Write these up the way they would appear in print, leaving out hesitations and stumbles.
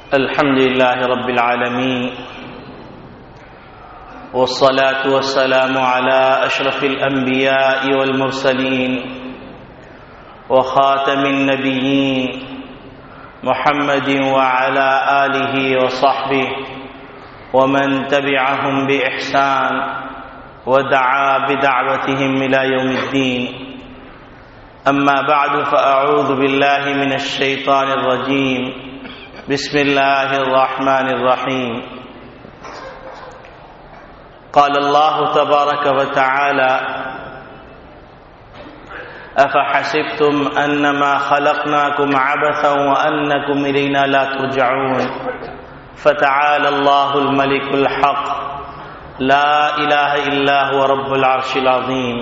الحمد لله رب العالمين، والصلاة والسلام على أشرف الأنبياء والمرسلين وخاتم النبيين محمد وعلى آله وصحبه ومن تبعهم بإحسان ودعا بدعوتهم إلى يوم الدين. أما بعد، فأعوذ بالله من الشيطان الرجيم. بسم الله الرحمن الرحيم. قال الله تبارك وتعالى: أفحسبتم أنما خلقناكم عبثا وأنكم إلينا لا ترجعون فتعالى الله الملك الحق لا إله إلا هو رب العرش العظيم.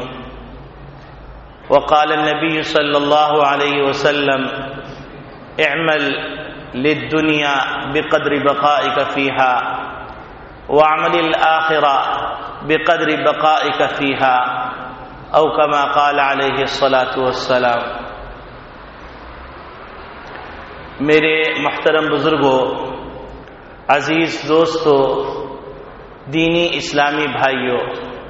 وقال النبي صلى الله عليه وسلم: اعمل للدنيا بقدر بقائك فيها واعمل الآخرة بقدر بقائك فيها، او كما قال علیہ الصلاۃ والسلام. میرے محترم بزرگوں، عزیز دوستوں، دینی اسلامی بھائیوں،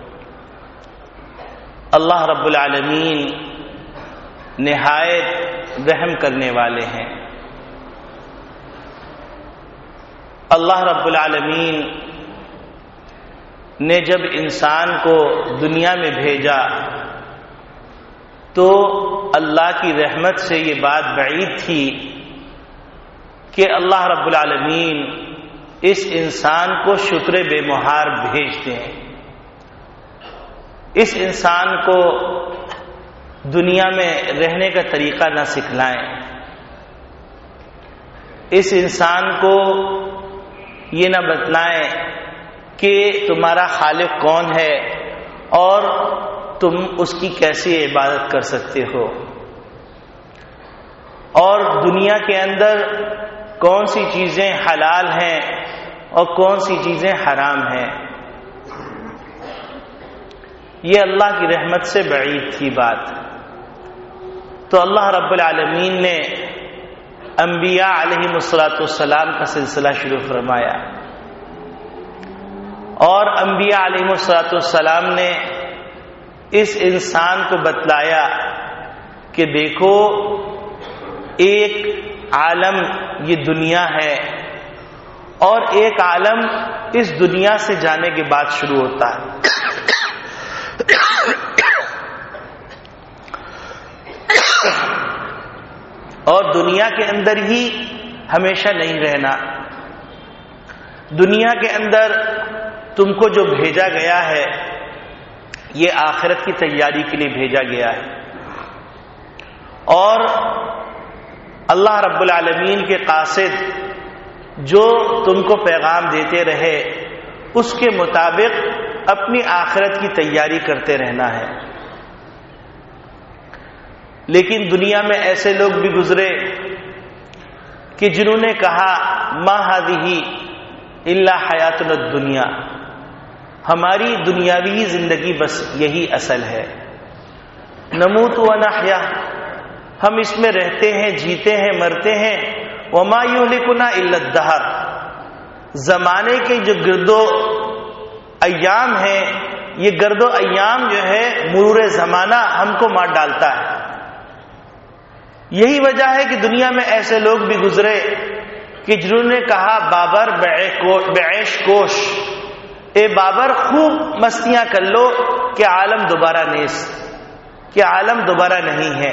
اللہ رب العالمین نہایت رحم کرنے والے ہیں. اللہ رب العالمین نے جب انسان کو دنیا میں بھیجا تو اللہ کی رحمت سے یہ بات بعید تھی کہ اللہ رب العالمین اس انسان کو شکر بے مہار بھیج دیں، اس انسان کو دنیا میں رہنے کا طریقہ نہ سکھلائیں، اس انسان کو یہ نہ بتلائیں کہ تمہارا خالق کون ہے اور تم اس کی کیسی عبادت کر سکتے ہو، اور دنیا کے اندر کون سی چیزیں حلال ہیں اور کون سی چیزیں حرام ہیں. یہ اللہ کی رحمت سے بعید تھی بات. تو اللہ رب العالمین نے انبیاء علیہ السلام کا سلسلہ شروع فرمایا، اور انبیاء علیہ السلام نے اس انسان کو بتلایا کہ دیکھو، ایک عالم یہ دنیا ہے اور ایک عالم اس دنیا سے جانے کے بعد شروع ہوتا ہے. اور دنیا کے اندر ہی ہمیشہ نہیں رہنا. دنیا کے اندر تم کو جو بھیجا گیا ہے یہ آخرت کی تیاری کے لیے بھیجا گیا ہے، اور اللہ رب العالمین کے قاصد جو تم کو پیغام دیتے رہے اس کے مطابق اپنی آخرت کی تیاری کرتے رہنا ہے. لیکن دنیا میں ایسے لوگ بھی گزرے کہ جنہوں نے کہا ما ہذہ الا حیاتنا الدنیا، ہماری دنیاوی زندگی بس یہی اصل ہے. نموت و نحیا، ہم اس میں رہتے ہیں، جیتے ہیں، مرتے ہیں. وما یہلکنا الا الدہر، زمانے کے جو گرد و ایام ہیں، یہ گرد و ایام جو ہے مرور زمانہ ہم کو مار ڈالتا ہے. یہی وجہ ہے کہ دنیا میں ایسے لوگ بھی گزرے کہ جنہوں نے کہا بابر بعیش کوش، اے بابر خوب مستیاں کر لو کہ عالم دوبارہ نیس، کہ عالم دوبارہ نہیں ہے.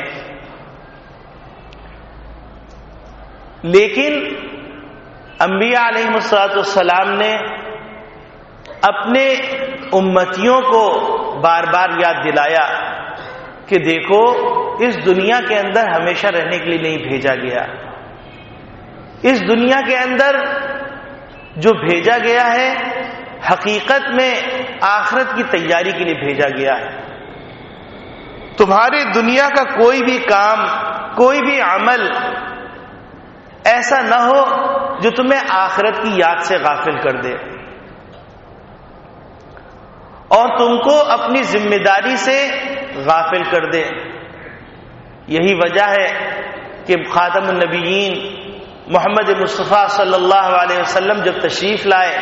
لیکن انبیاء علیہ السلام نے اپنے امتیوں کو بار بار یاد دلایا کہ دیکھو، اس دنیا کے اندر ہمیشہ رہنے کے لیے نہیں بھیجا گیا. اس دنیا کے اندر جو بھیجا گیا ہے حقیقت میں آخرت کی تیاری کے لیے بھیجا گیا ہے. تمہارے دنیا کا کوئی بھی کام، کوئی بھی عمل ایسا نہ ہو جو تمہیں آخرت کی یاد سے غافل کر دے اور تم کو اپنی ذمہ داری سے غافل کر دے. یہی وجہ ہے کہ خاتم النبیین محمد مصطفیٰ صلی اللہ علیہ وسلم جب تشریف لائے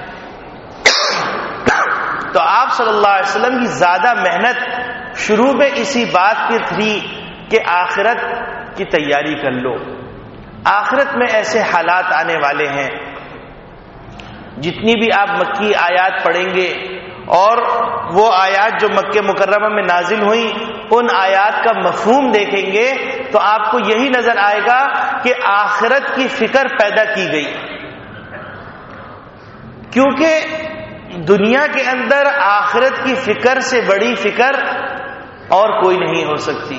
تو آپ صلی اللہ علیہ وسلم کی زیادہ محنت شروع میں اسی بات کی تھی کہ آخرت کی تیاری کر لو. آخرت میں ایسے حالات آنے والے ہیں، جتنی بھی آپ مکی آیات پڑھیں گے اور وہ آیات جو مکہ مکرمہ میں نازل ہوئیں ان آیات کا مفہوم دیکھیں گے تو آپ کو یہی نظر آئے گا کہ آخرت کی فکر پیدا کی گئی، کیونکہ دنیا کے اندر آخرت کی فکر سے بڑی فکر اور کوئی نہیں ہو سکتی.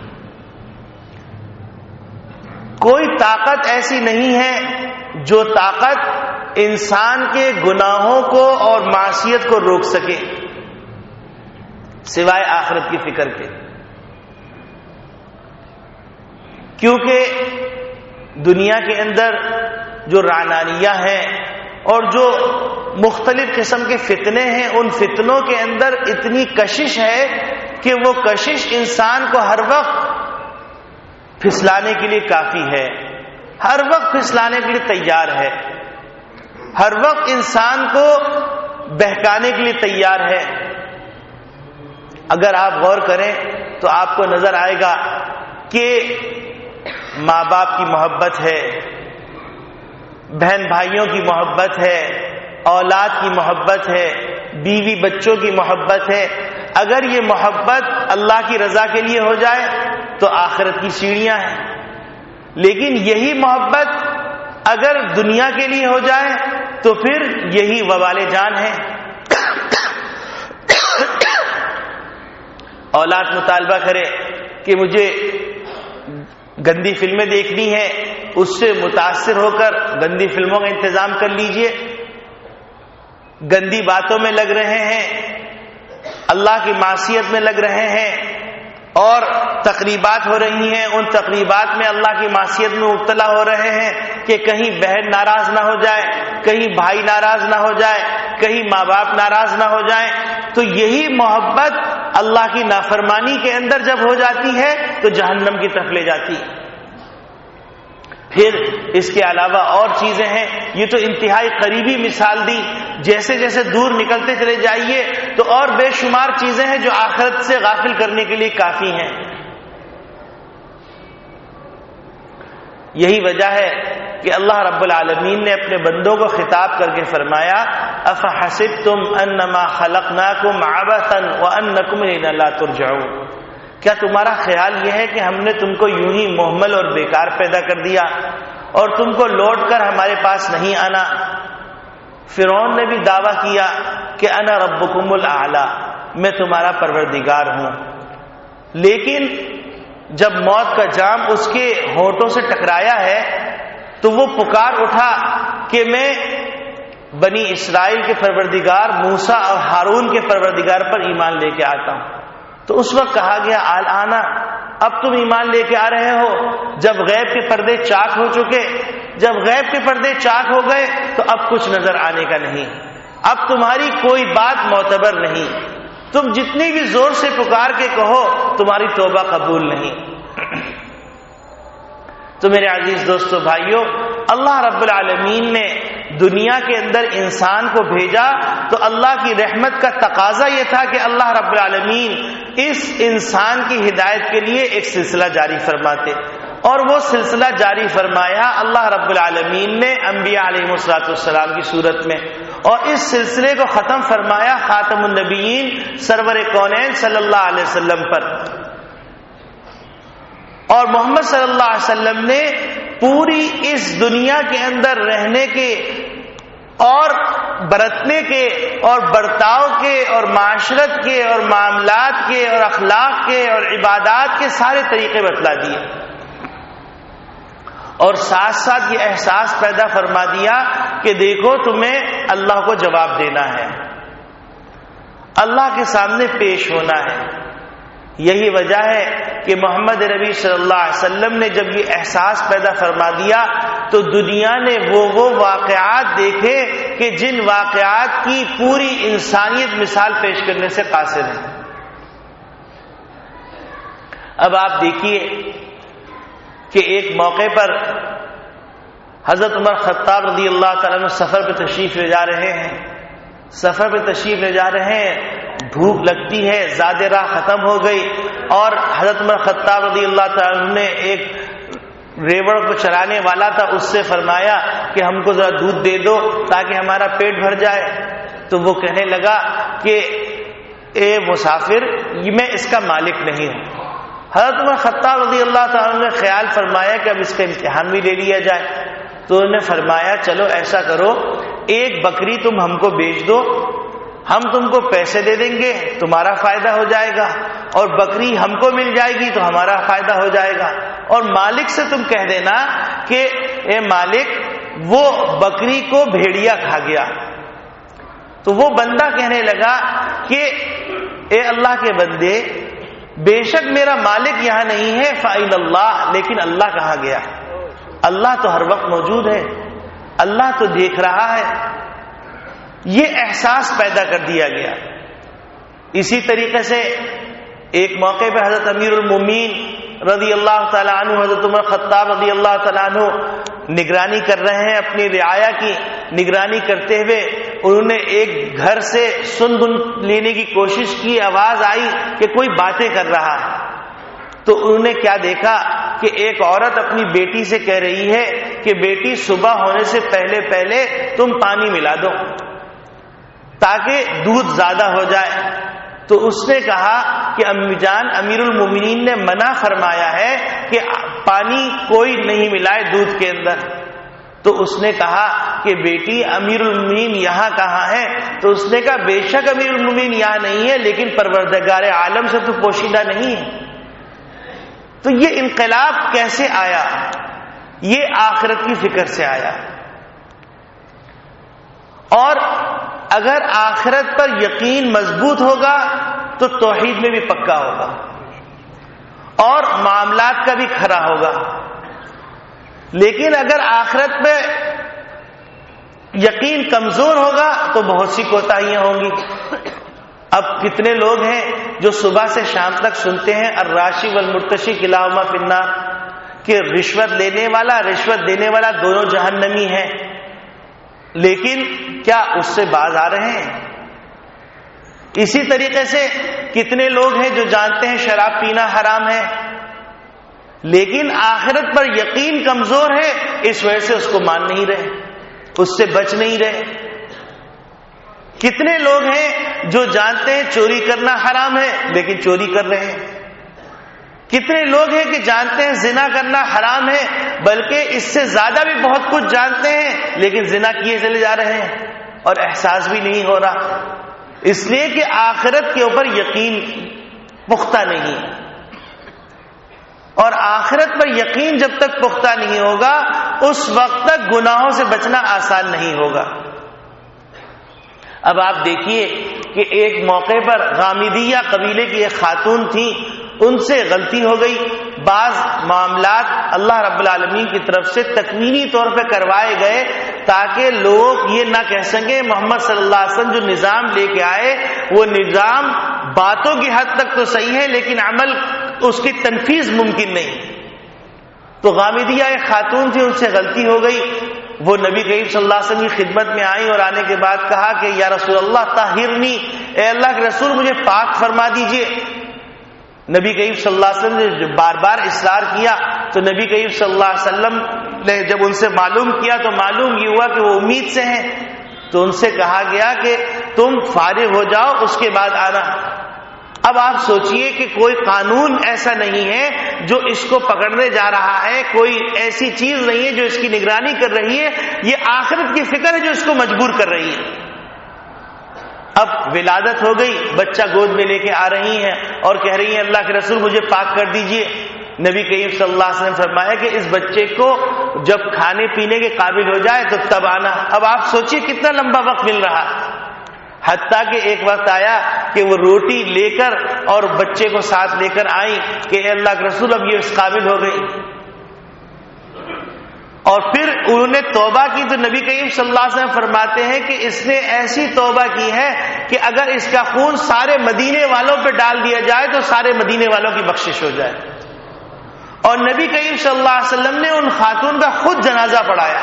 کوئی طاقت ایسی نہیں ہے جو طاقت انسان کے گناہوں کو اور معصیت کو روک سکے سوائے آخرت کی فکر کے. کیونکہ دنیا کے اندر جو رعنانیہ ہیں اور جو مختلف قسم کے فتنے ہیں، ان فتنوں کے اندر اتنی کشش ہے کہ وہ کشش انسان کو ہر وقت پھسلانے کے لیے کافی ہے، ہر وقت پھسلانے کے لیے تیار ہے، ہر وقت انسان کو بہکانے کے لیے تیار ہے. اگر آپ غور کریں تو آپ کو نظر آئے گا کہ ماں باپ کی محبت ہے، بہن بھائیوں کی محبت ہے، اولاد کی محبت ہے، بیوی بچوں کی محبت ہے. اگر یہ محبت اللہ کی رضا کے لیے ہو جائے تو آخرت کی سیڑھیاں ہیں، لیکن یہی محبت اگر دنیا کے لیے ہو جائے تو پھر یہی وبال جان ہے. اولاد مطالبہ کرے کہ مجھے گندی فلمیں دیکھنی ہے، اس سے متاثر ہو کر گندی فلموں کا انتظام کر لیجئے. گندی باتوں میں لگ رہے ہیں، اللہ کی معصیت میں لگ رہے ہیں اور تقریبات ہو رہی ہیں، ان تقریبات میں اللہ کی معصیت میں مبتلا ہو رہے ہیں کہ کہیں بہن ناراض نہ ہو جائے، کہیں بھائی ناراض نہ ہو جائے، کہیں ماں باپ ناراض نہ ہو جائیں. تو یہی محبت اللہ کی نافرمانی کے اندر جب ہو جاتی ہے تو جہنم کی طرف لے جاتی ہے. پھر اس کے علاوہ اور چیزیں ہیں، یہ تو انتہائی قریبی مثال دی. جیسے جیسے دور نکلتے چلے جائیے تو اور بے شمار چیزیں ہیں جو آخرت سے غافل کرنے کے لیے کافی ہیں. یہی وجہ ہے کہ اللہ رب العالمین نے اپنے بندوں کو خطاب کر کے فرمایا افحسبتم انما خلقناکم عبثا وانکم الینا لا ترجعون. کیا تمہارا خیال یہ ہے کہ ہم نے تم کو یوں ہی مہمل اور بیکار پیدا کر دیا اور تم کو لوٹ کر ہمارے پاس نہیں آنا؟ فرعون نے بھی دعویٰ کیا کہ انا ربکم الاعلی، میں تمہارا پروردگار ہوں، لیکن جب موت کا جام اس کے ہونٹوں سے ٹکرایا ہے تو وہ پکار اٹھا کہ میں بنی اسرائیل کے پروردگار موسیٰ اور ہارون کے پروردگار پر ایمان لے کے آتا ہوں. تو اس وقت کہا گیا آنا، اب تم ایمان لے کے آ رہے ہو جب غیب کے پردے چاک ہو چکے. جب غیب کے پردے چاک ہو گئے تو اب کچھ نظر آنے کا نہیں، اب تمہاری کوئی بات معتبر نہیں، تم جتنی بھی زور سے پکار کے کہو تمہاری توبہ قبول نہیں. تو میرے عزیز دوستو بھائیو، اللہ رب العالمین نے دنیا کے اندر انسان کو بھیجا تو اللہ کی رحمت کا تقاضا یہ تھا کہ اللہ رب العالمین اس انسان کی ہدایت کے لیے ایک سلسلہ جاری فرماتے، اور وہ سلسلہ جاری فرمایا اللہ رب العالمین نے انبیاء علیہ السلام کی صورت میں، اور اس سلسلے کو ختم فرمایا خاتم النبیین سرور کونین صلی اللہ علیہ وسلم پر. اور محمد صلی اللہ علیہ وسلم نے پوری اس دنیا کے اندر رہنے کے اور برتنے کے اور برتاؤ کے اور معاشرت کے اور معاملات کے اور اخلاق کے اور عبادات کے سارے طریقے بتلا دیے، اور ساتھ ساتھ یہ احساس پیدا فرما دیا کہ دیکھو تمہیں اللہ کو جواب دینا ہے، اللہ کے سامنے پیش ہونا ہے. یہی وجہ ہے کہ محمد نبی صلی اللہ علیہ وسلم نے جب یہ احساس پیدا فرما دیا تو دنیا نے وہ واقعات دیکھے کہ جن واقعات کی پوری انسانیت مثال پیش کرنے سے قاصر ہے. اب آپ دیکھیے کہ ایک موقع پر حضرت عمر خطاب رضی اللہ تعالیٰ عنہ سفر پہ تشریف لے جا رہے ہیں، سفر پہ تشریف لے جا رہے ہیں، دھوپ لگتی ہے، زیادہ راہ ختم ہو گئی، اور حضرت عمر خطاب رضی اللہ تعالیٰ عنہ نے ایک ریوڑ کو چلانے والا تھا، اس سے فرمایا کہ ہم کو ذرا دودھ دے دو تاکہ ہمارا پیٹ بھر جائے. تو وہ کہنے لگا کہ اے مسافر، میں اس کا مالک نہیں ہوں. حضرت عمر خطاب رضی اللہ تعالیٰ عنہ نے خیال فرمایا کہ اب اس کا امتحان بھی لے لیا جائے. تو انہوں نے فرمایا چلو ایسا کرو، ایک بکری تم ہم کو بیچ دو، ہم تم کو پیسے دے دیں گے، تمہارا فائدہ ہو جائے گا، اور بکری ہم کو مل جائے گی تو ہمارا فائدہ ہو جائے گا. اور مالک سے تم کہہ دینا کہ اے مالک، وہ بکری کو بھیڑیا کھا گیا. تو وہ بندہ کہنے لگا کہ اے اللہ کے بندے، بے شک میرا مالک یہاں نہیں ہے، فَإِلَى اللَّهِ، لیکن اللہ کہاں گیا؟ اللہ تو ہر وقت موجود ہے، اللہ تو دیکھ رہا ہے. یہ احساس پیدا کر دیا گیا. اسی طریقے سے ایک موقع پہ حضرت امیر المومنین رضی اللہ تعالیٰ عنہ، حضرت عمر خطاب رضی اللہ تعالیٰ عنہ نگرانی کر رہے ہیں، اپنی رعایا کی نگرانی کرتے ہوئے انہوں نے ایک گھر سے سن لینے کی کوشش کی. آواز آئی کہ کوئی باتیں کر رہا ہے. تو انہوں نے کیا دیکھا کہ ایک عورت اپنی بیٹی سے کہہ رہی ہے کہ بیٹی صبح ہونے سے پہلے پہلے تم پانی ملا دو تاکہ دودھ زیادہ ہو جائے. تو اس نے کہا کہ امی جان، امیر المومنین نے منع فرمایا ہے کہ پانی کوئی نہیں ملائے دودھ کے اندر. تو اس نے کہا کہ بیٹی، امیر المومنین یہاں کہاں ہے؟ تو اس نے کہا بے شک امیر المومنین یہاں نہیں ہے، لیکن پروردگار عالم سے تو پوشیدہ نہیں ہے. تو یہ انقلاب کیسے آیا؟ یہ آخرت کی فکر سے آیا. اور اگر آخرت پر یقین مضبوط ہوگا تو توحید میں بھی پکا ہوگا اور معاملات کا بھی کھرا ہوگا. لیکن اگر آخرت پہ یقین کمزور ہوگا تو بہت سی کوتاہیاں ہوں گی. اب کتنے لوگ ہیں جو صبح سے شام تک سنتے ہیں الراشی والمرتشی کلاہما فی النار، کہ رشوت لینے والا رشوت دینے والا دونوں جہنمی ہیں، لیکن کیا اس سے باز آ رہے ہیں؟ اسی طریقے سے کتنے لوگ ہیں جو جانتے ہیں شراب پینا حرام ہے، لیکن آخرت پر یقین کمزور ہے، اس وجہ سے اس کو مان نہیں رہے، اس سے بچ نہیں رہے. کتنے لوگ ہیں جو جانتے ہیں چوری کرنا حرام ہے لیکن چوری کر رہے ہیں. کتنے لوگ ہیں کہ جانتے ہیں زنا کرنا حرام ہے، بلکہ اس سے زیادہ بھی بہت کچھ جانتے ہیں لیکن زنا کیے چلے جا رہے ہیں اور احساس بھی نہیں ہو رہا، اس لیے کہ آخرت کے اوپر یقین پختہ نہیں. اور آخرت پر یقین جب تک پختہ نہیں ہوگا اس وقت تک گناہوں سے بچنا آسان نہیں ہوگا. اب آپ دیکھیے کہ ایک موقع پر غامدیہ قبیلے کی ایک خاتون تھی، ان سے غلطی ہو گئی. بعض معاملات اللہ رب العالمین کی طرف سے تکوینی طور پہ کروائے گئے تاکہ لوگ یہ نہ کہہ سکیں محمد صلی اللہ علیہ وسلم جو نظام لے کے آئے وہ نظام باتوں کی حد تک تو صحیح ہے لیکن عمل اس کی تنفیذ ممکن نہیں. تو غامدیہ ایک خاتون تھی، ان سے غلطی ہو گئی. وہ نبی کریم صلی اللہ علیہ وسلم کی خدمت میں آئی اور آنے کے بعد کہا کہ یا رسول اللہ طہرنی، اے اللہ کے رسول مجھے پاک فرما دیجئے. نبی کریم صلی اللہ علیہ وسلم نے بار بار اصرار کیا تو نبی کریم صلی اللہ علیہ وسلم نے جب ان سے معلوم کیا تو معلوم یہ ہوا کہ وہ امید سے ہیں. تو ان سے کہا گیا کہ تم فارغ ہو جاؤ اس کے بعد آنا. اب آپ سوچئے کہ کوئی قانون ایسا نہیں ہے جو اس کو پکڑنے جا رہا ہے، کوئی ایسی چیز نہیں ہے جو اس کی نگرانی کر رہی ہے، یہ آخرت کی فکر ہے جو اس کو مجبور کر رہی ہے. اب ولادت ہو گئی، بچہ گود میں لے کے آ رہی ہیں اور کہہ رہی ہیں اللہ کے رسول مجھے پاک کر دیجئے. نبی کریم صلی اللہ علیہ وسلم فرمایا کہ اس بچے کو جب کھانے پینے کے قابل ہو جائے تو تب آنا. اب آپ سوچئے کتنا لمبا وقت مل رہا، حتیٰ کہ ایک وقت آیا کہ وہ روٹی لے کر اور بچے کو ساتھ لے کر آئیں کہ اے اللہ کے رسول اب یہ اس قابل ہو گئی. اور پھر انہوں نے توبہ کی تو نبی کریم صلی اللہ علیہ وسلم فرماتے ہیں کہ اس نے ایسی توبہ کی ہے کہ اگر اس کا خون سارے مدینے والوں پہ ڈال دیا جائے تو سارے مدینے والوں کی بخشش ہو جائے. اور نبی کریم صلی اللہ علیہ وسلم نے ان خاتون کا خود جنازہ پڑھایا.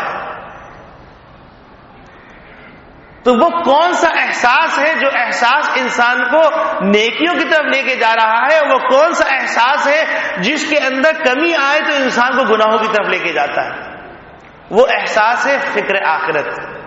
تو وہ کون سا احساس ہے جو احساس انسان کو نیکیوں کی طرف لے کے جا رہا ہے؟ وہ کون سا احساس ہے جس کے اندر کمی آئے تو انسان کو گناہوں کی طرف لے کے جاتا ہے؟ وہ احساس ہے فکر آخرت.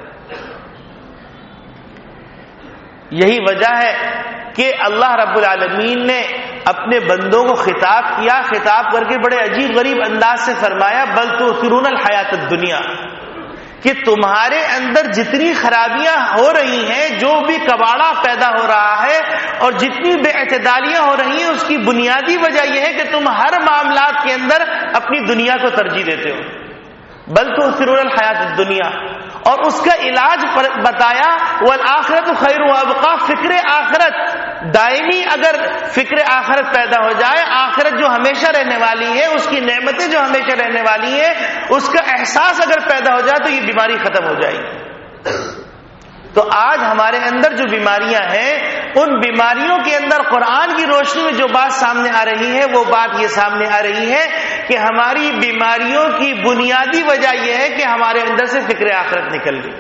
یہی وجہ ہے کہ اللہ رب العالمین نے اپنے بندوں کو خطاب کیا، خطاب کر کے بڑے عجیب غریب انداز سے فرمایا بل تؤثرون الحیات الدنیا، کہ تمہارے اندر جتنی خرابیاں ہو رہی ہیں، جو بھی کباڑا پیدا ہو رہا ہے اور جتنی بے اعتدالیاں ہو رہی ہیں، اس کی بنیادی وجہ یہ ہے کہ تم ہر معاملات کے اندر اپنی دنیا کو ترجیح دیتے ہو. بل تؤثرون الحیات الدنیا، اور اس کا علاج بتایا والآخرت خیر وابقا، فکر آخرت دائمی. اگر فکر آخرت پیدا ہو جائے، آخرت جو ہمیشہ رہنے والی ہے، اس کی نعمتیں جو ہمیشہ رہنے والی ہیں، اس کا احساس اگر پیدا ہو جائے تو یہ بیماری ختم ہو جائے گی. تو آج ہمارے اندر جو بیماریاں ہیں، ان بیماریوں کے اندر قرآن کی روشنی میں جو بات سامنے آ رہی ہے، وہ بات یہ سامنے آ رہی ہے کہ ہماری بیماریوں کی بنیادی وجہ یہ ہے کہ ہمارے اندر سے فکر آخرت نکل گئی.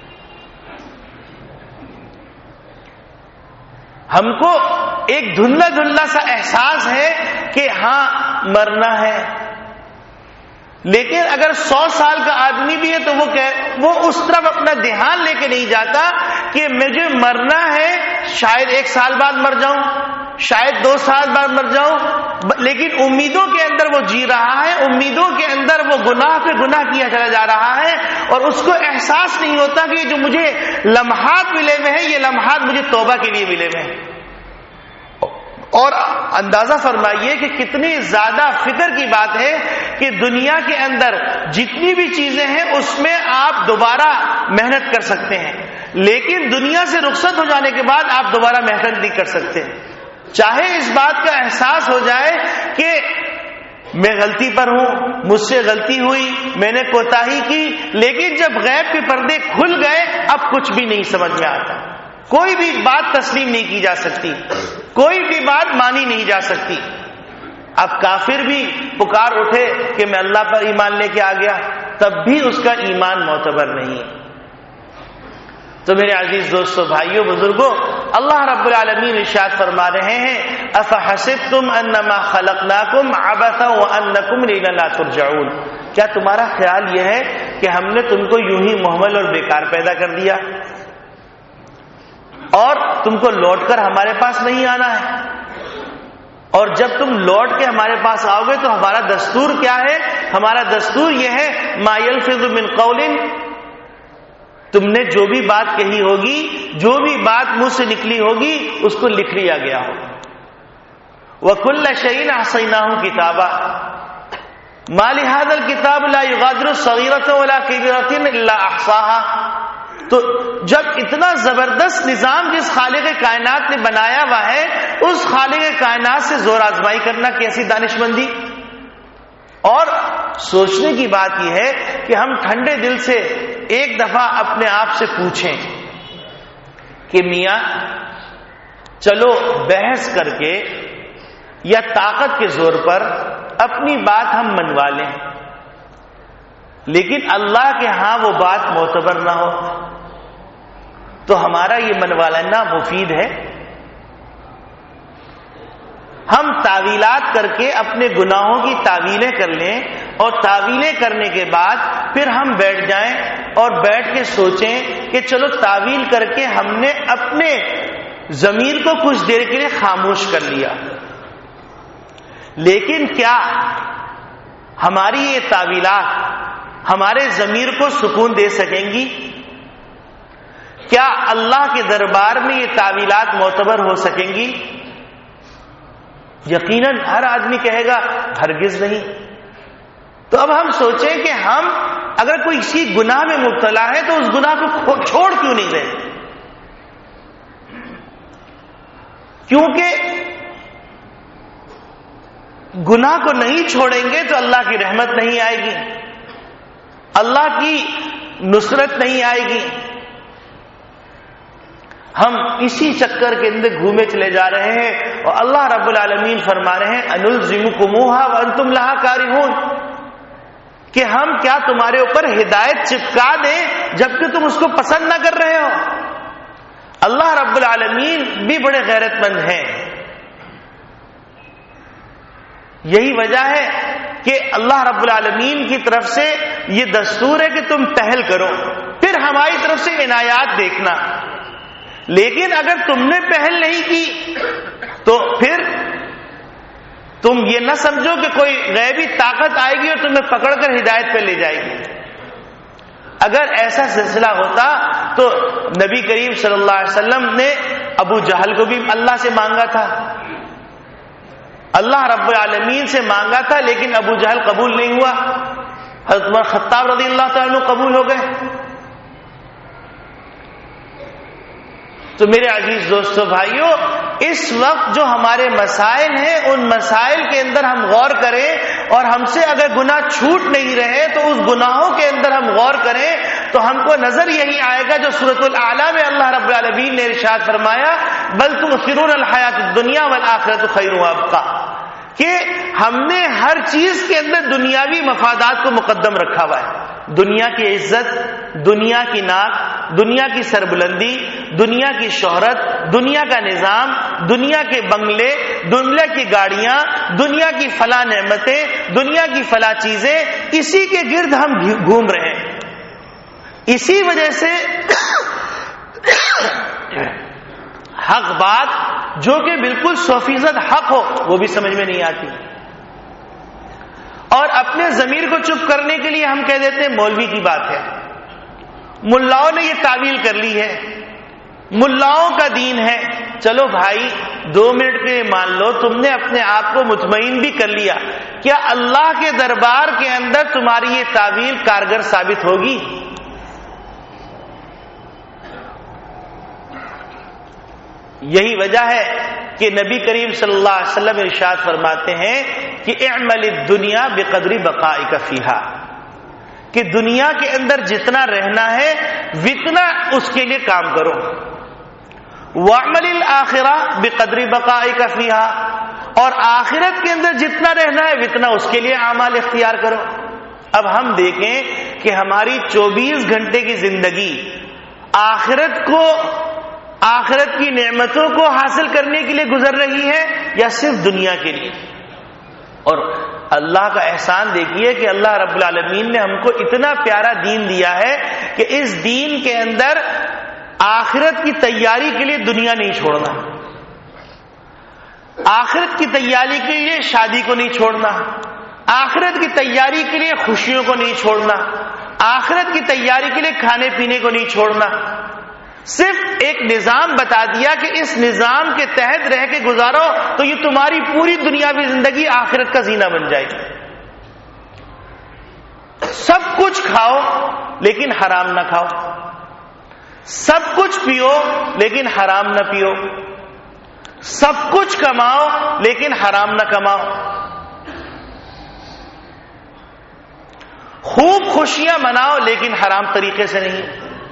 ہم کو ایک دھندلا دھندلا سا احساس ہے کہ ہاں مرنا ہے، لیکن اگر 100 سال کا آدمی بھی ہے تو وہ اس طرف اپنا دھیان لے کے نہیں جاتا کہ مجھے مرنا ہے، شاید 1 سال بعد مر جاؤں، شاید 2 سال بعد مر جاؤں، لیکن امیدوں کے اندر وہ جی رہا ہے، امیدوں کے اندر وہ گناہ پہ گناہ کیا چلا جا رہا ہے، اور اس کو احساس نہیں ہوتا کہ جو مجھے لمحات ملے ہوئے ہیں، یہ لمحات مجھے توبہ کے لیے ملے ہوئے ہیں. اور اندازہ فرمائیے کہ کتنی زیادہ فکر کی بات ہے کہ دنیا کے اندر جتنی بھی چیزیں ہیں اس میں آپ دوبارہ محنت کر سکتے ہیں، لیکن دنیا سے رخصت ہو جانے کے بعد آپ دوبارہ محنت نہیں کر سکتے. چاہے اس بات کا احساس ہو جائے کہ میں غلطی پر ہوں، مجھ سے غلطی ہوئی، میں نے کوتاہی کی، لیکن جب غیب کے پردے کھل گئے اب کچھ بھی نہیں سمجھ میں آتا، کوئی بھی بات تسلیم نہیں کی جا سکتی، کوئی بھی بات مانی نہیں جا سکتی. اب کافر بھی پکار اٹھے کہ میں اللہ پر ایمان لے کے آ گیا، تب بھی اس کا ایمان معتبر نہیں. تو میرے عزیز دوستو، بھائیوں، بزرگوں، اللہ رب العالمین ارشاد فرما رہے ہیں افحسبتم انما خلقناکم عبثا وانکم الینا لا ترجعون، کیا تمہارا خیال یہ ہے کہ ہم نے تم کو یوں ہی محمل اور بیکار پیدا کر دیا اور تم کو لوٹ کر ہمارے پاس نہیں آنا ہے؟ اور جب تم لوٹ کے ہمارے پاس آؤ گے تو ہمارا دستور کیا ہے؟ ہمارا دستور یہ ہے ما یلفظ من قول، تم نے جو بھی بات کہی ہوگی، جو بھی بات منہ سے نکلی ہوگی، اس کو لکھ لیا گیا ہوگا. وَكُلَّ شَيْءٍ أَحْصَيْنَاهُ كِتَابًا مَا لِهَذَا الْكِتَابُ لَا يُغَادِرُ صَغِيرَةً وَلَا كَبِيرَةً إِلَّا أَحْصَاهَا. تو جب اتنا زبردست نظام جس خالق کائنات نے بنایا ہوا ہے، اس خالق کائنات سے زور آزمائی کرنا کیسی دانشمندی. اور سوچنے کی بات یہ ہے کہ ہم ٹھنڈے دل سے ایک دفعہ اپنے آپ سے پوچھیں کہ میاں چلو بحث کر کے یا طاقت کے زور پر اپنی بات ہم منوا لیں، لیکن اللہ کے ہاں وہ بات معتبر نہ ہو تو ہمارا یہ منوا لینا مفید ہے؟ ہم تعویلات کر کے اپنے گناہوں کی تعویلیں کر لیں، اور تعویلیں کرنے کے بعد پھر ہم بیٹھ جائیں اور بیٹھ کے سوچیں کہ چلو تعویل کر کے ہم نے اپنے ضمیر کو کچھ دیر کے لیے خاموش کر لیا، لیکن کیا ہماری یہ تعویلات ہمارے ضمیر کو سکون دے سکیں گی؟ کیا اللہ کے دربار میں یہ تعویلات معتبر ہو سکیں گی؟ یقیناً ہر آدمی کہے گا ہرگز نہیں. تو اب ہم سوچیں کہ ہم اگر کوئی کسی گناہ میں مبتلا ہے تو اس گناہ کو چھوڑ کیوں نہیں رہے؟ کیونکہ گناہ کو نہیں چھوڑیں گے تو اللہ کی رحمت نہیں آئے گی، اللہ کی نصرت نہیں آئے گی. ہم اسی چکر کے اندر گھومے چلے جا رہے ہیں، اور اللہ رب العالمین فرما رہے ہیں انلزمکموہا وانتم لہا کارہون، کہ ہم کیا تمہارے اوپر ہدایت چپکا دیں جبکہ تم اس کو پسند نہ کر رہے ہو۔ اللہ رب العالمین بھی بڑے غیرت مند ہیں۔ یہی وجہ ہے کہ اللہ رب العالمین کی طرف سے یہ دستور ہے کہ تم پہل کرو، پھر ہماری طرف سے عنایات دیکھنا۔ لیکن اگر تم نے پہل نہیں کی تو پھر تم یہ نہ سمجھو کہ کوئی غیبی طاقت آئے گی اور تمہیں پکڑ کر ہدایت پہ لے جائے گی۔ اگر ایسا سلسلہ ہوتا تو نبی کریم صلی اللہ علیہ وسلم نے ابو جہل کو بھی اللہ سے مانگا تھا، اللہ رب العالمین سے مانگا تھا، لیکن ابو جہل قبول نہیں ہوا، حضرت عمر خطاب رضی اللہ تعالیٰ عنہ قبول ہو گئے۔ تو میرے عزیز دوستو بھائیو، اس وقت جو ہمارے مسائل ہیں ان مسائل کے اندر ہم غور کریں، اور ہم سے اگر گناہ چھوٹ نہیں رہے تو اس گناہوں کے اندر ہم غور کریں تو ہم کو نظر یہی آئے گا جو سورۃ الاعلی میں اللہ رب العالمین نے ارشاد فرمایا بل تؤثرون الحیات الدنیا والآخرۃ خیر وابقیٰ، کہ ہم نے ہر چیز کے اندر دنیاوی مفادات کو مقدم رکھا ہوا ہے۔ دنیا کی عزت، دنیا کی ناک، دنیا کی سربلندی، دنیا کی شہرت، دنیا کا نظام، دنیا کے بنگلے، دنیا کی گاڑیاں، دنیا کی فلاں نعمتیں، دنیا کی فلاں چیزیں، اسی کے گرد ہم گھوم رہے ہیں۔ اسی وجہ سے حق بات جو کہ بالکل 100% حق ہو وہ بھی سمجھ میں نہیں آتی، اور اپنے ضمیر کو چپ کرنے کے لیے ہم کہہ دیتے ہیں مولوی کی بات ہے، ملاؤں نے یہ تعویل کر لی ہے، ملاؤں کا دین ہے۔ چلو بھائی 2 منٹ کے مان لو تم نے اپنے آپ کو مطمئن بھی کر لیا، کیا اللہ کے دربار کے اندر تمہاری یہ تعویل کارگر ثابت ہوگی؟ یہی وجہ ہے کہ نبی کریم صلی اللہ علیہ وسلم ارشاد فرماتے ہیں کہ اعمل الدنیا بقدر بقائک فیہا، کہ دنیا کے اندر جتنا رہنا ہے اتنا اس کے لیے کام کرو، واعمل الآخرہ بقدر بقائک فیہا، اور آخرت کے اندر جتنا رہنا ہے اتنا اس کے لیے اعمال اختیار کرو۔ اب ہم دیکھیں کہ ہماری 24 گھنٹے کی زندگی آخرت کی نعمتوں کو حاصل کرنے کے لیے گزر رہی ہے یا صرف دنیا کے لیے؟ اور اللہ کا احسان دیکھیے کہ اللہ رب العالمین نے ہم کو اتنا پیارا دین دیا ہے کہ اس دین کے اندر آخرت کی تیاری کے لیے دنیا نہیں چھوڑنا، آخرت کی تیاری کے لیے شادی کو نہیں چھوڑنا، آخرت کی تیاری کے لیے خوشیوں کو نہیں چھوڑنا، آخرت کی تیاری کے لیے کھانے پینے کو نہیں چھوڑنا، صرف ایک نظام بتا دیا کہ اس نظام کے تحت رہ کے گزارو تو یہ تمہاری پوری دنیاوی زندگی آخرت کا زینہ بن جائے گی۔ سب کچھ کھاؤ لیکن حرام نہ کھاؤ، سب کچھ پیو لیکن حرام نہ پیو، سب کچھ کماؤ لیکن حرام نہ کماؤ، خوب خوشیاں مناؤ لیکن حرام طریقے سے نہیں،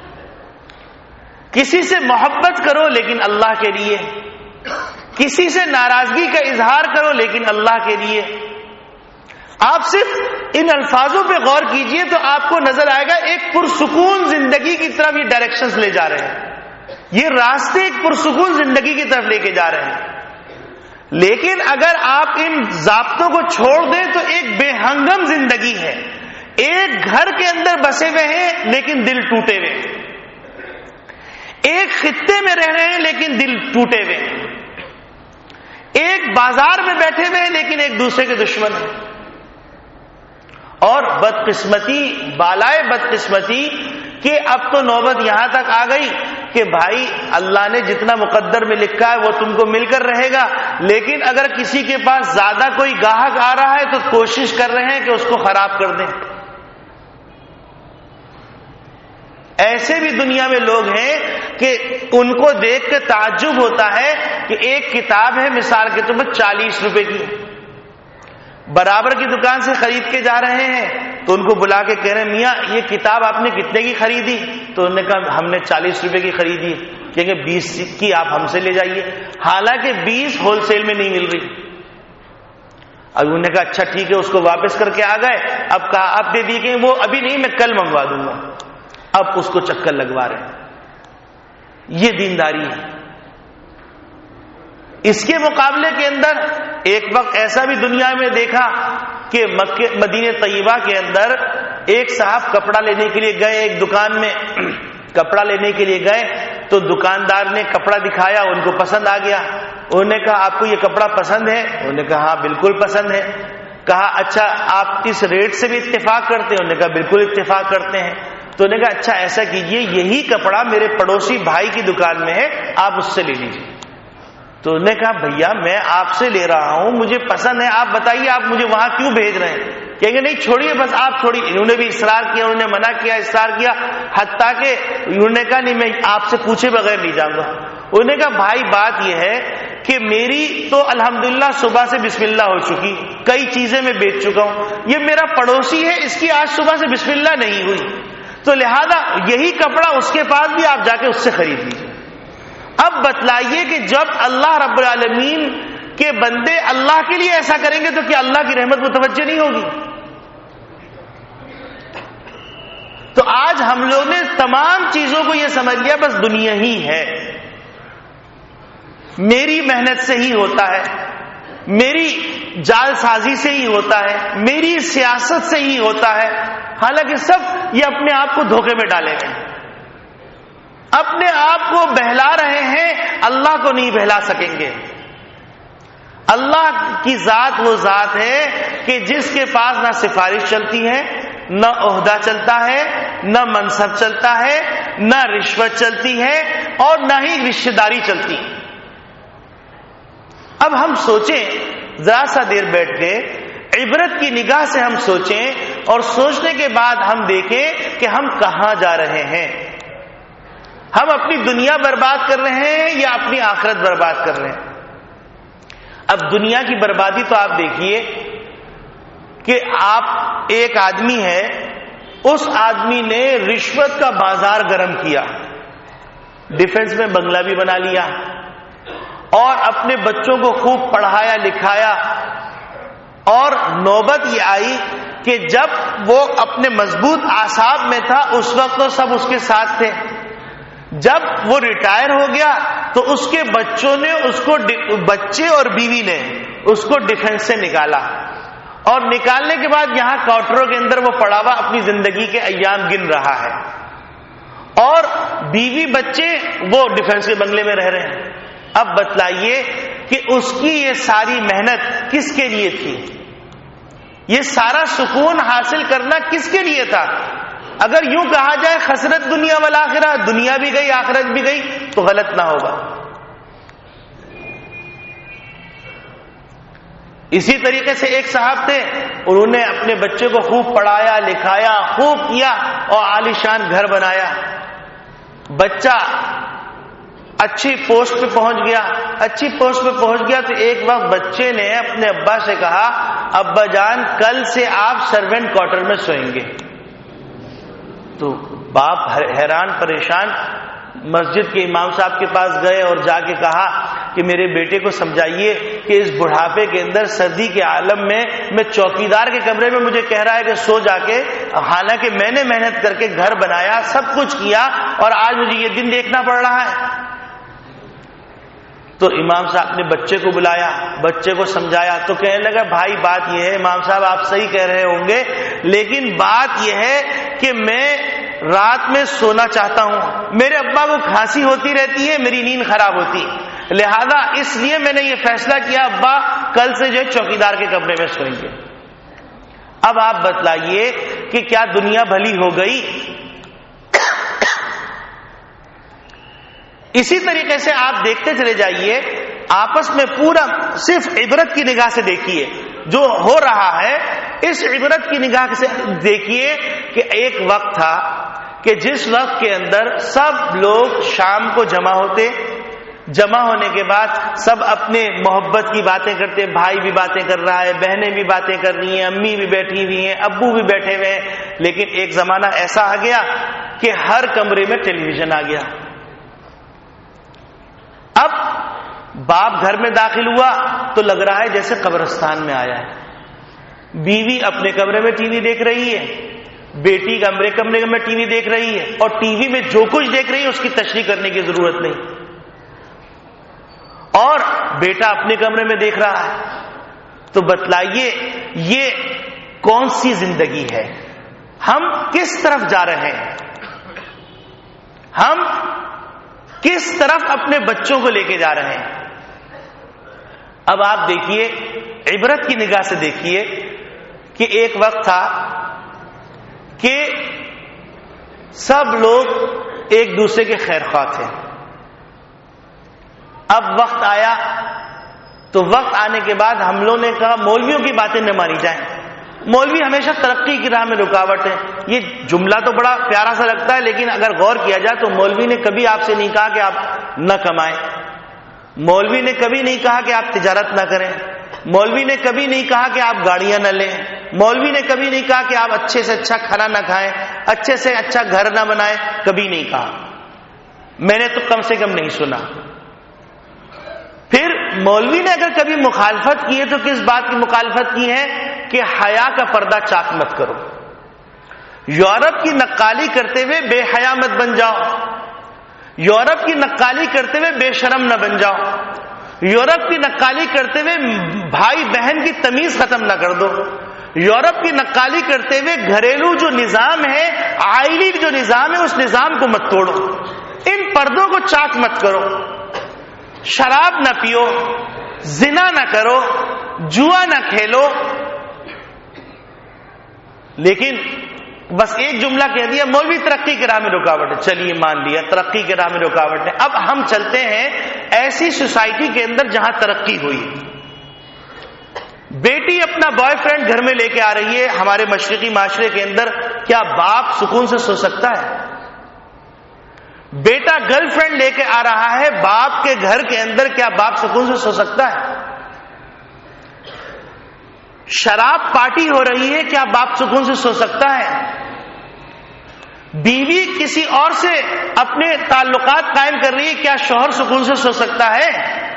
کسی سے محبت کرو لیکن اللہ کے لیے، کسی سے ناراضگی کا اظہار کرو لیکن اللہ کے لیے۔ آپ صرف ان الفاظوں پہ غور کیجئے تو آپ کو نظر آئے گا ایک پرسکون زندگی کی طرف یہ ڈائریکشنز لے جا رہے ہیں، یہ راستے ایک پرسکون زندگی کی طرف لے کے جا رہے ہیں۔ لیکن اگر آپ ان ضابطوں کو چھوڑ دیں تو ایک بے ہنگم زندگی ہے، ایک گھر کے اندر بسے ہوئے ہیں لیکن دل ٹوٹے ہوئے، ایک خطے میں رہ رہے ہیں لیکن دل ٹوٹے ہوئے، ایک بازار میں بیٹھے ہوئے ہیں لیکن ایک دوسرے کے دشمن ہیں۔ اور بدقسمتی بالائے بدقسمتی کہ اب تو نوبت یہاں تک آ گئی کہ بھائی اللہ نے جتنا مقدر میں لکھا ہے وہ تم کو مل کر رہے گا، لیکن اگر کسی کے پاس زیادہ کوئی گاہک آ رہا ہے تو کوشش کر رہے ہیں کہ اس کو خراب کر دیں۔ ایسے بھی دنیا میں لوگ ہیں کہ ان کو دیکھ کے تعجب ہوتا ہے کہ ایک کتاب ہے مثال کے طور پر 40 روپے کی، برابر کی دکان سے خرید کے جا رہے ہیں تو ان کو بلا کے کہہ رہے ہیں میاں یہ کتاب آپ نے کتنے کی خریدی؟ تو انہوں نے کہا ہم نے 40 روپے کی خریدی۔ کہیں گے 20 کی آپ ہم سے لے جائیے، حالانکہ 20 ہول سیل میں نہیں مل رہی۔ اب انہوں نے کہا اچھا ٹھیک ہے، اس کو واپس کر کے آ گئے۔ اب کہا آپ دے دیے، کہ وہ ابھی نہیں، میں کل منگوا دوں گا۔ اب اس کو چکر لگوا رہے ہیں۔ یہ دینداری ہے۔ اس کے مقابلے کے اندر ایک وقت ایسا بھی دنیا میں دیکھا کہ مدینہ طیبہ کے اندر ایک صاحب کپڑا لینے کے لیے گئے، ایک دکان میں کپڑا لینے کے لیے گئے تو دکاندار نے کپڑا دکھایا، ان کو پسند آ گیا۔ انہوں نے کہا آپ کو یہ کپڑا پسند ہے؟ انہوں نے کہا ہاں بالکل پسند ہے۔ کہا اچھا آپ اس ریٹ سے بھی اتفاق کرتے ہیں؟ انہوں نے کہا بالکل اتفاق کرتے ہیں۔ تو انہوں نے کہا اچھا ایسا کیجئے، یہی کپڑا میرے پڑوسی بھائی کی دکان میں ہے، آپ اس سے لے لیجیے۔ تو انہوں نے کہا بھیا میں آپ سے لے رہا ہوں، مجھے پسند ہے، آپ بتائیے آپ مجھے وہاں کیوں بھیج رہے ہیں؟ کہیں گے نہیں چھوڑیے، بس آپ چھوڑیے۔ انہوں نے بھی اصرار کیا، انہوں نے منع کیا، اصرار کیا، حتیٰ کہ انہوں نے کہا نہیں میں آپ سے پوچھے بغیر نہیں جاؤں گا۔ انہوں نے کہا بھائی بات یہ ہے کہ میری تو الحمدللہ صبح سے بسم اللہ ہو چکی، کئی چیزیں میں بیچ چکا ہوں، یہ میرا پڑوسی ہے، اس کی آج صبح سے بسم اللہ نہیں ہوئی، تو لہذا یہی کپڑا اس کے پاس بھی آپ جا کے اس سے خرید لیجیے۔ اب بتلائیے کہ جب اللہ رب العالمین کے بندے اللہ کے لیے ایسا کریں گے تو کیا اللہ کی رحمت متوجہ نہیں ہوگی؟ تو آج ہم لوگ نے تمام چیزوں کو یہ سمجھ لیا بس دنیا ہی ہے، میری محنت سے ہی ہوتا ہے، میری جال سازی سے ہی ہوتا ہے، میری سیاست سے ہی ہوتا ہے، حالانکہ سب یہ اپنے آپ کو دھوکے میں ڈالے گئے، اپنے آپ کو بہلا رہے ہیں، اللہ کو نہیں بہلا سکیں گے۔ اللہ کی ذات وہ ذات ہے کہ جس کے پاس نہ سفارش چلتی ہے، نہ عہدہ چلتا ہے، نہ منصب چلتا ہے، نہ رشوت چلتی ہے، اور نہ ہی رشتہ داری چلتی۔ اب ہم سوچیں، ذرا سا دیر بیٹھ کے عبرت کی نگاہ سے ہم سوچیں، اور سوچنے کے بعد ہم دیکھیں کہ ہم کہاں جا رہے ہیں۔ ہم اپنی دنیا برباد کر رہے ہیں یا اپنی آخرت برباد کر رہے ہیں؟ اب دنیا کی بربادی تو آپ دیکھیے کہ آپ ایک آدمی ہے، اس آدمی نے رشوت کا بازار گرم کیا، ڈیفنس میں بنگلہ بھی بنا لیا، اور اپنے بچوں کو خوب پڑھایا لکھایا، اور نوبت یہ آئی کہ جب وہ اپنے مضبوط اعصاب میں تھا اس وقت تو سب اس کے ساتھ تھے، جب وہ ریٹائر ہو گیا تو اس کے بچوں نے اس کو، بچے اور بیوی نے اس کو ڈیفنس سے نکالا، اور نکالنے کے بعد یہاں کوارٹروں کے اندر وہ پڑا ہوا اپنی زندگی کے ایام گن رہا ہے، اور بیوی بچے وہ ڈیفنس کے بنگلے میں رہ رہے ہیں۔ اب بتلائیے کہ اس کی یہ ساری محنت کس کے لیے تھی؟ یہ سارا سکون حاصل کرنا کس کے لیے تھا؟ اگر یوں کہا جائے خسرت دنیا والآخرہ، دنیا بھی گئی آخرت بھی گئی، تو غلط نہ ہوگا۔ اسی طریقے سے ایک صاحب تھے، انہوں نے اپنے بچے کو خوب پڑھایا لکھایا، خوب کیا، اور عالیشان گھر بنایا، بچہ اچھی پوسٹ پہ پہنچ گیا، اچھی پوسٹ پہ پہنچ گیا تو ایک وقت بچے نے اپنے ابا سے کہا ابا جان کل سے آپ سرونٹ کوارٹر میں سوئیں گے۔ تو باپ حیران پریشان مسجد کے امام صاحب کے پاس گئے اور جا کے کہا کہ میرے بیٹے کو سمجھائیے کہ اس بڑھاپے کے اندر سردی کے عالم میں چوکیدار کے کمرے میں مجھے کہہ رہا ہے کہ سو جا کے، حالانکہ میں نے محنت کر کے گھر بنایا، سب کچھ کیا، اور آج مجھے یہ دن دیکھنا پڑ رہا ہے۔ تو امام صاحب نے بچے کو بلایا، بچے کو سمجھایا، تو کہنے لگا بھائی بات یہ ہے، امام صاحب آپ صحیح کہہ رہے ہوں گے، لیکن بات یہ ہے کہ میں رات میں سونا چاہتا ہوں، میرے ابا کو کھانسی ہوتی رہتی ہے، میری نیند خراب ہوتی، لہذا اس لیے میں نے یہ فیصلہ کیا ابا کل سے جو چوکیدار کے کمرے میں سوئیں گے۔ اب آپ بتلائیے کہ کیا دنیا بھلی ہو گئی؟ اسی طریقے سے آپ دیکھتے چلے جائیے، آپس میں پورا صرف عبرت کی نگاہ سے دیکھیے جو ہو رہا ہے، اس عبرت کی نگاہ سے دیکھیے کہ ایک وقت تھا کہ جس وقت کے اندر سب لوگ شام کو جمع ہوتے، جمع ہونے کے بعد سب اپنے محبت کی باتیں کرتے، بھائی بھی باتیں کر رہا ہے، بہنیں بھی باتیں کر رہی ہیں، امی بھی بیٹھی ہوئی ہیں، ابو بھی بیٹھے ہوئے ہیں، لیکن ایک زمانہ ایسا آ گیا کہ ہر کمرے میں ٹیلی ویژن آ گیا، باپ گھر میں داخل ہوا تو لگ رہا ہے جیسے قبرستان میں آیا ہے. بیوی اپنے کمرے میں ٹی وی دیکھ رہی ہے, بیٹی کمرے میں ٹی وی دیکھ رہی ہے, اور ٹی وی میں جو کچھ دیکھ رہی ہے اس کی تشریح کرنے کی ضرورت نہیں, اور بیٹا اپنے کمرے میں دیکھ رہا ہے. تو بتلائیے یہ کون سی زندگی ہے؟ ہم کس طرف جا رہے ہیں؟ ہم کس طرف اپنے بچوں کو لے کے جا رہے ہیں؟ اب آپ دیکھیے, عبرت کی نگاہ سے دیکھیے کہ ایک وقت تھا کہ سب لوگ ایک دوسرے کے خیر خواہ تھے. اب وقت آیا تو وقت آنے کے بعد ہم لوگوں نے کہا مولویوں کی باتیں نہ مانی جائیں, مولوی ہمیشہ ترقی کی راہ میں رکاوٹ ہے. یہ جملہ تو بڑا پیارا سا لگتا ہے, لیکن اگر غور کیا جائے تو مولوی نے کبھی آپ سے نہیں کہا کہ آپ نہ کمائیں, مولوی نے کبھی نہیں کہا کہ آپ تجارت نہ کریں, مولوی نے کبھی نہیں کہا کہ آپ گاڑیاں نہ لیں, مولوی نے کبھی نہیں کہا کہ آپ اچھے سے اچھا کھانا نہ کھائیں, اچھے سے اچھا گھر نہ بنائیں, کبھی نہیں کہا. میں نے تو کم سے کم نہیں سنا. پھر مولوی نے اگر کبھی مخالفت کی ہے تو کس بات کی مخالفت کی ہے کہ حیا کا پردہ چاک مت کرو, یورپ کی نقالی کرتے ہوئے بے حیا مت بن جاؤ, یورپ کی نقالی کرتے ہوئے بے شرم نہ بن جاؤ, یورپ کی نقالی کرتے ہوئے بھائی بہن کی تمیز ختم نہ کر دو, یورپ کی نقالی کرتے ہوئے گھریلو جو نظام ہے, آئلی جو نظام ہے, اس نظام کو مت توڑو, ان پردوں کو چاک مت کرو, شراب نہ پیو, زنا نہ کرو, جوا نہ کھیلو. لیکن بس ایک جملہ کہہ دیا مولوی ترقی کے راہ میں رکاوٹ ہے, چلیے مان لیا ترقی کے راہ میں رکاوٹ ہے. اب ہم چلتے ہیں ایسی سوسائٹی کے اندر جہاں ترقی ہوئی. بیٹی اپنا بوائے فرینڈ گھر میں لے کے آ رہی ہے. ہمارے مشرقی معاشرے کے اندر کیا باپ سکون سے سو سکتا ہے؟ بیٹا گرل فرینڈ لے کے آ رہا ہے باپ کے گھر کے اندر, کیا باپ سکون سے سو سکتا ہے؟ شراب پارٹی ہو رہی ہے, کیا باپ سکون سے سو سکتا ہے؟ بیوی کسی اور سے اپنے تعلقات قائم کر رہی ہے, کیا شوہر سکون سے سو سکتا ہے؟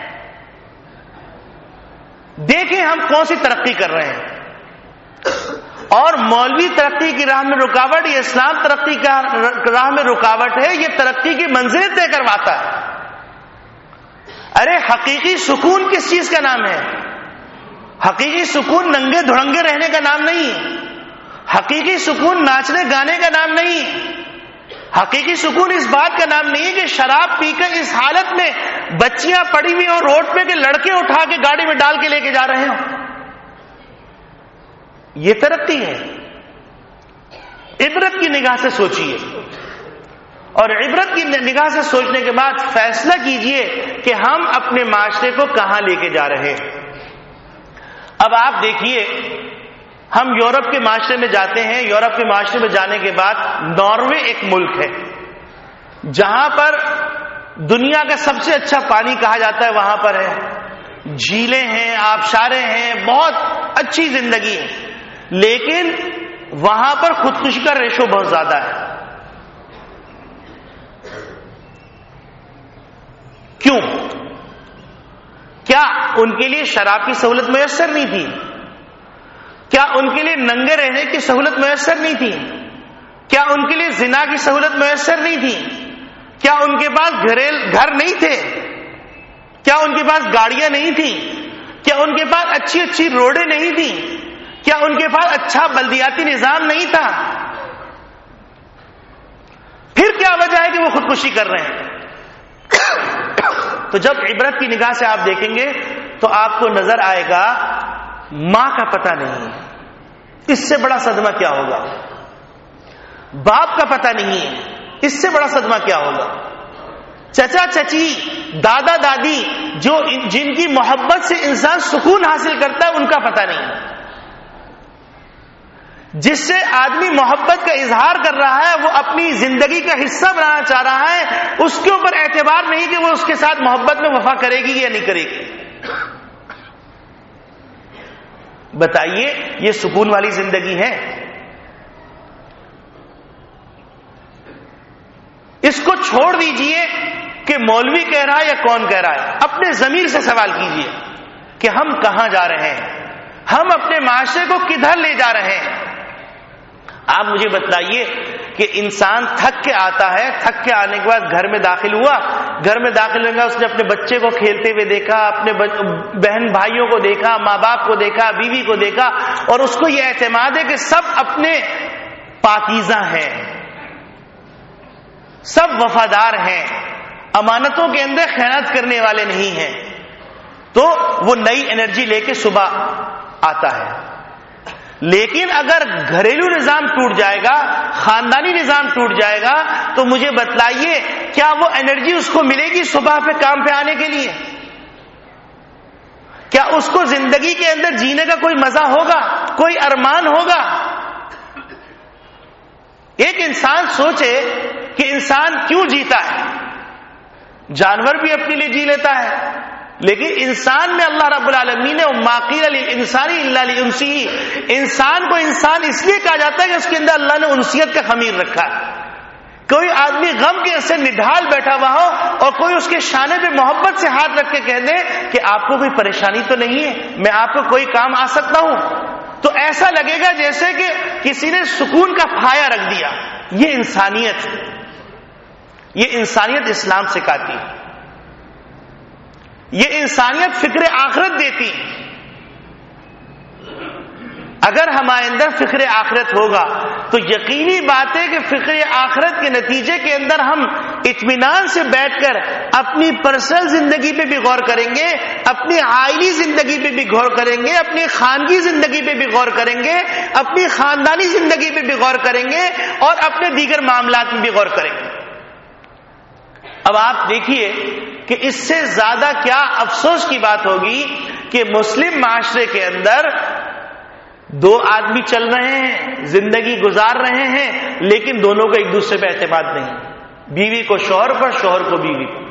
دیکھیں ہم کون سی ترقی کر رہے ہیں. اور مولوی ترقی کی راہ میں رکاوٹ, یہ اسلام ترقی کی راہ میں رکاوٹ ہے, یہ ترقی کی منزل طے کرواتا ہے. ارے حقیقی سکون کس چیز کا نام ہے؟ حقیقی سکون ننگے دھڑنگے رہنے کا نام نہیں, حقیقی سکون ناچنے گانے کا نام نہیں, حقیقی سکون اس بات کا نام نہیں کہ شراب پی کر اس حالت میں بچیاں پڑی ہوئی اور روڈ پہ کے لڑکے اٹھا کے گاڑی میں ڈال کے لے کے جا رہے ہوں. یہ ترقی ہے. عبرت کی نگاہ سے سوچئے, اور عبرت کی نگاہ سے سوچنے کے بعد فیصلہ کیجئے کہ ہم اپنے معاشرے کو کہاں لے کے جا رہے ہیں. اب آپ دیکھیے, ہم یورپ کے معاشرے میں جاتے ہیں, یورپ کے معاشرے میں جانے کے بعد ناروے ایک ملک ہے جہاں پر دنیا کا سب سے اچھا پانی کہا جاتا ہے, وہاں پر ہے, جھیلیں ہیں, آبشاریں ہیں, بہت اچھی زندگی ہے. لیکن وہاں پر خودکشی کا ریشو بہت زیادہ ہے. کیوں؟ کیا ان کے لیے شراب کی سہولت میسر نہیں تھی؟ کیا ان کے لیے ننگے رہنے کی سہولت میسر نہیں تھی؟ کیا ان کے لیے زنا کی سہولت میسر نہیں تھی؟ کیا ان کے پاس گھر نہیں تھے؟ کیا ان کے پاس گاڑیاں نہیں تھیں؟ کیا ان کے پاس اچھی اچھی روڈیں نہیں تھیں؟ کیا ان کے پاس اچھا بلدیاتی نظام نہیں تھا؟ پھر کیا وجہ ہے کہ وہ خودکشی کر رہے ہیں؟ تو جب عبرت کی نگاہ سے آپ دیکھیں گے تو آپ کو نظر آئے گا ماں کا پتہ نہیں ہے, اس سے بڑا صدمہ کیا ہوگا؟ باپ کا پتہ نہیں ہے, اس سے بڑا صدمہ کیا ہوگا؟ چچا چچی, دادا دادی, جن کی محبت سے انسان سکون حاصل کرتا ہے, ان کا پتہ نہیں ہے. جس سے آدمی محبت کا اظہار کر رہا ہے, وہ اپنی زندگی کا حصہ بنانا چاہ رہا ہے, اس کے اوپر اعتبار نہیں کہ وہ اس کے ساتھ محبت میں وفا کرے گی یا نہیں کرے گی. بتائیے یہ سکون والی زندگی ہے؟ اس کو چھوڑ دیجئے کہ مولوی کہہ رہا ہے یا کون کہہ رہا ہے. اپنے ضمیر سے سوال کیجئے کہ ہم کہاں جا رہے ہیں, ہم اپنے معاشرے کو کدھر لے جا رہے ہیں. آپ مجھے بتلائیے کہ انسان تھک کے آتا ہے, تھک کے آنے کے بعد گھر میں داخل ہوا, گھر میں داخل ہوگا, اس نے اپنے بچے کو کھیلتے ہوئے دیکھا, اپنے بہن بھائیوں کو دیکھا, ماں باپ کو دیکھا, بیوی کو دیکھا, اور اس کو یہ اعتماد ہے کہ سب اپنے پاکیزہ ہیں, سب وفادار ہیں, امانتوں کے اندر خیانت کرنے والے نہیں ہیں. تو وہ نئی انرجی لے کے صبح آتا ہے. لیکن اگر گھریلو نظام ٹوٹ جائے گا, خاندانی نظام ٹوٹ جائے گا, تو مجھے بتلائیے کیا وہ انرجی اس کو ملے گی صبح پہ کام پہ آنے کے لیے؟ کیا اس کو زندگی کے اندر جینے کا کوئی مزہ ہوگا, کوئی ارمان ہوگا؟ ایک انسان سوچے کہ انسان کیوں جیتا ہے. جانور بھی اپنے لیے جی لیتا ہے, لیکن انسان میں اللہ رب العالمین نے ما قیل للانسان الا لانسه, انسان کو انسان اس لیے کہا جاتا ہے کہ اس کے اندر اللہ نے انسیت کا خمیر رکھا ہے. کوئی آدمی غم کے سے نڈھال بیٹھا ہوا ہو اور کوئی اس کے شانے پہ محبت سے ہاتھ رکھ کے کہہ دے کہ آپ کو کوئی پریشانی تو نہیں ہے, میں آپ کو کوئی کام آ سکتا ہوں, تو ایسا لگے گا جیسے کہ کسی نے سکون کا پھایا رکھ دیا. یہ انسانیت, یہ انسانیت اسلام سکھاتی, یہ انسانیت فکر آخرت دیتی. اگر ہمارے اندر فکر آخرت ہوگا تو یقینی بات ہے کہ فکر آخرت کے نتیجے کے اندر ہم اطمینان سے بیٹھ کر اپنی پرسنل زندگی پہ بھی غور کریں گے, اپنی عائلی زندگی پہ بھی غور کریں گے, اپنی خانگی زندگی پہ بھی غور کریں گے, اپنی خاندانی زندگی پہ بھی غور کریں گے, اور اپنے دیگر معاملات میں بھی غور کریں گے. اب آپ دیکھیے کہ اس سے زیادہ کیا افسوس کی بات ہوگی کہ مسلم معاشرے کے اندر دو آدمی چل رہے ہیں, زندگی گزار رہے ہیں, لیکن دونوں کو ایک دوسرے پہ اعتماد نہیں. بیوی کو شوہر پر, شوہر کو بیوی پر.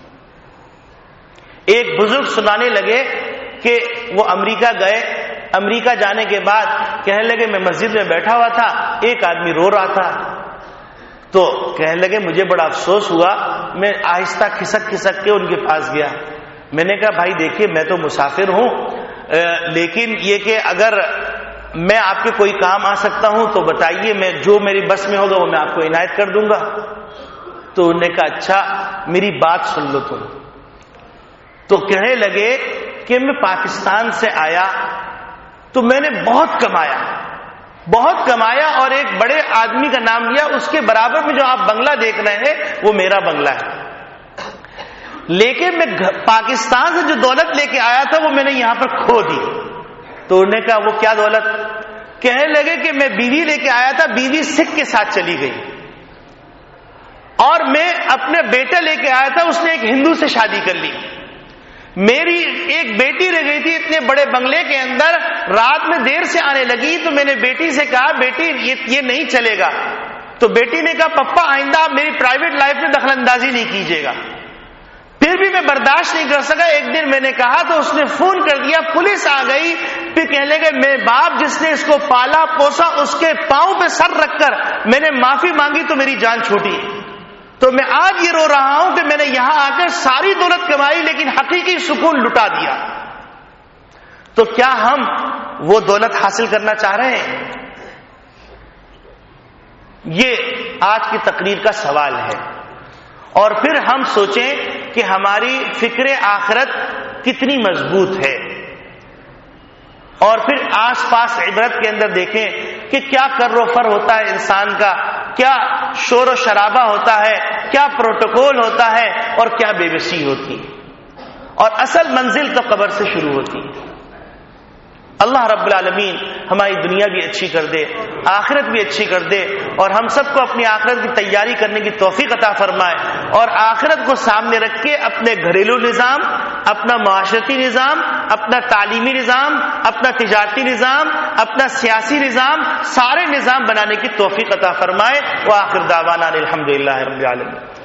ایک بزرگ سنانے لگے کہ وہ امریکہ گئے, امریکہ جانے کے بعد کہنے لگے میں مسجد میں بیٹھا ہوا تھا, ایک آدمی رو رہا تھا, تو کہنے لگے مجھے بڑا افسوس ہوا, میں آہستہ کھسک کھسک کے ان کے پاس گیا. میں نے کہا بھائی دیکھیے میں تو مسافر ہوں, لیکن یہ کہ اگر میں آپ کے کوئی کام آ سکتا ہوں تو بتائیے, میں جو میری بس میں ہوگا وہ میں آپ کو عنایت کر دوں گا. تو انہوں نے کہا اچھا میری بات سن لو تم. تو کہنے لگے کہ میں پاکستان سے آیا تو میں نے بہت کمایا, بہت کمایا, اور ایک بڑے آدمی کا نام لیا, اس کے برابر میں جو آپ بنگلہ دیکھ رہے ہیں وہ میرا بنگلہ ہے. لیکن میں پاکستان سے جو دولت لے کے آیا تھا وہ میں نے یہاں پر کھو دی. تو انہوں نے کہا وہ کیا دولت؟ کہنے لگے کہ میں بیوی لے کے آیا تھا, بیوی سکھ کے ساتھ چلی گئی, اور میں اپنے بیٹا لے کے آیا تھا, اس نے ایک ہندو سے شادی کر لی. میری ایک بیٹی رہ گئی تھی اتنے بڑے بنگلے کے اندر, رات میں دیر سے آنے لگی, تو میں نے بیٹی سے کہا بیٹی یہ نہیں چلے گا. تو بیٹی نے کہا پپا آئندہ آپ میری پرائیویٹ لائف میں دخل اندازی نہیں کیجیے گا. پھر بھی میں برداشت نہیں کر سکا. ایک دن میں نے کہا تو اس نے فون کر دیا, پولیس آ گئی. پھر کہنے لگے میرے باپ جس نے اس کو پالا پوسا, اس کے پاؤں پہ سر رکھ کر میں نے معافی مانگی تو میری جان چھوٹی. تو میں آج یہ رو رہا ہوں کہ میں نے یہاں آ کر ساری دولت کمائی لیکن حقیقی سکون لٹا دیا. تو کیا ہم وہ دولت حاصل کرنا چاہ رہے ہیں؟ یہ آج کی تقریر کا سوال ہے. اور پھر ہم سوچیں کہ ہماری فکر آخرت کتنی مضبوط ہے, اور پھر آس پاس عبرت کے اندر دیکھیں کہ کیا کر و فر ہوتا ہے انسان کا, کیا شور و شرابہ ہوتا ہے, کیا پروٹوکول ہوتا ہے, اور کیا بے بسی ہوتی ہے. اور اصل منزل تو قبر سے شروع ہوتی ہے. اللہ رب العالمین ہماری دنیا بھی اچھی کر دے, آخرت بھی اچھی کر دے, اور ہم سب کو اپنی آخرت کی تیاری کرنے کی توفیق عطا فرمائے, اور آخرت کو سامنے رکھ کے اپنے گھریلو نظام, اپنا معاشرتی نظام, اپنا تعلیمی نظام, اپنا تجارتی نظام, اپنا سیاسی نظام, سارے نظام بنانے کی توفیق عطا فرمائے. وآخر دعوانا الحمدللہ رب العالمین.